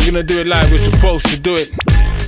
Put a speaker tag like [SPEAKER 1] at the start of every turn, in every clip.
[SPEAKER 1] gonna do it like we're supposed to do it.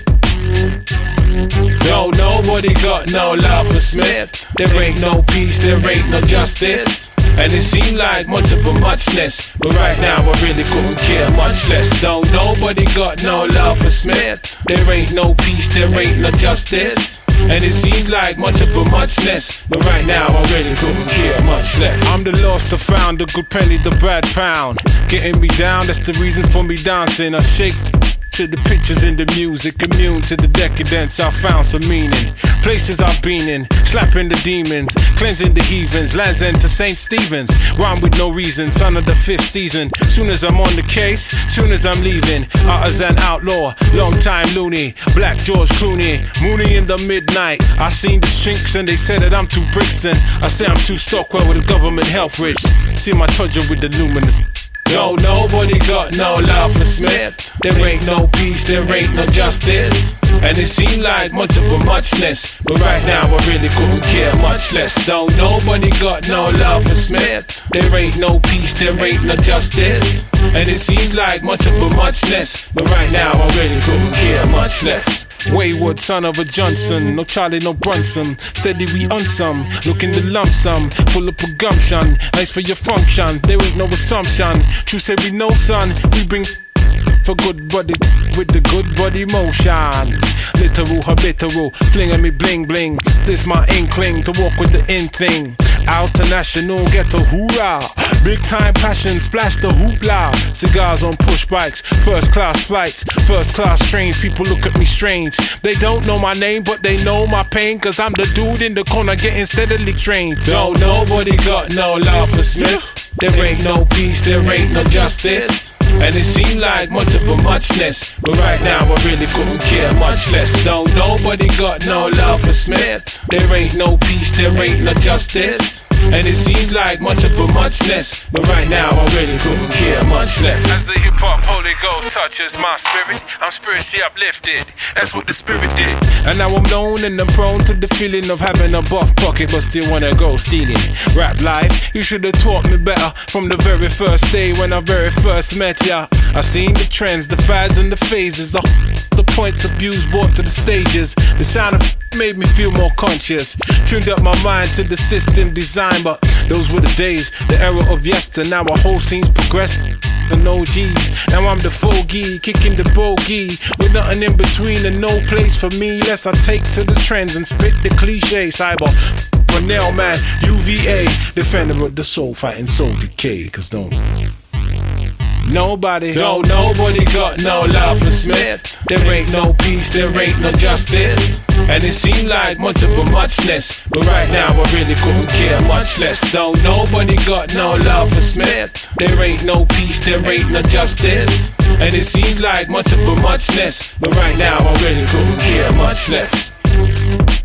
[SPEAKER 1] No, nobody got no love for Smith. There ain't no peace, there ain't no justice. And it seemed like much of a muchness, but right now I really couldn't care much less. No, nobody got no love for Smith. There ain't no peace, there ain't no justice. And it seems like much of a muchness, but right now I really couldn't care much less. I'm the lost, the found, the good penny, the bad pound. Getting me down, that's the reason for me dancing. I shake to the pictures in the music, immune to the decadence, I found some meaning. Places I've been in, slapping the demons, cleansing the heathens, lands end to St. Stephen's. Rhyme with no reason, son of the 5th season. Soon as I'm on the case, soon as I'm leaving. Artisan outlaw, long time loony, Black George Clooney, Mooney in the midnight. I seen the shrinks and they said that I'm too Brixton. I say I'm too Stockwell with the government health rich. See my tudger with the luminous. No, nobody got no love for Smith. There ain't no peace, there ain't no justice. And it seemed like much of a muchness, but right now I really couldn't care much less. No, nobody got no love for Smith. There ain't no peace, there ain't no justice. And it seems like much of a muchness, but right now I really couldn't care much less. Wayward son of a Johnson, no Charlie, no Brunson. Steady we on some, looking to lump sum, full of gumption. Nice for your function, there ain't no assumption. True say we know son, we bring for good body with the good body motion. Literal, habitual, flinging me bling bling. This my inkling to walk with the in thing. International ghetto hoorah, big time passion, splash the hoopla. Cigars on push bikes, first class flights, first class trains. People look at me strange. They don't know my name, but they know my pain. Cause I'm the dude in the corner getting steadily trained. No, nobody got no love for Smith. There ain't no peace, there ain't no justice. And it seemed like much of a muchness, but right now I really couldn't care much less. No, nobody got no love for Smith. There ain't no peace, there ain't no justice. And it seems like much of a muchness, but right now I really couldn't care much less. As the hip-hop Holy Ghost touches my spirit, I'm spiritually uplifted. That's what the spirit did. And now I'm known and I'm prone to the feeling of having a buff pocket, but still wanna go stealing. Rap life, you should have taught me better from the very first day when I very first met ya. I seen the trends, the fads and the phases, the points of views brought to the stages. The sound of made me feel more conscious. Tuned up my mind to the system design, but those were the days, the era of yester. Now our whole scene's progressed. And no G's. Now I'm the fogey, kicking the bogey, with nothing in between and no place for me. Less I take to the trends and spit the cliche. Cyber, Cornell man, UVA, defender of the soul, fighting soul decay. Cause nobody got no love for Smith. There ain't no peace, there ain't no justice. And it seemed like much of a muchness, but right now I really couldn't care much less. No, nobody got no love for Smith. There ain't no peace, there ain't no justice. And it seems like much of a muchness, but right now I really couldn't care much less.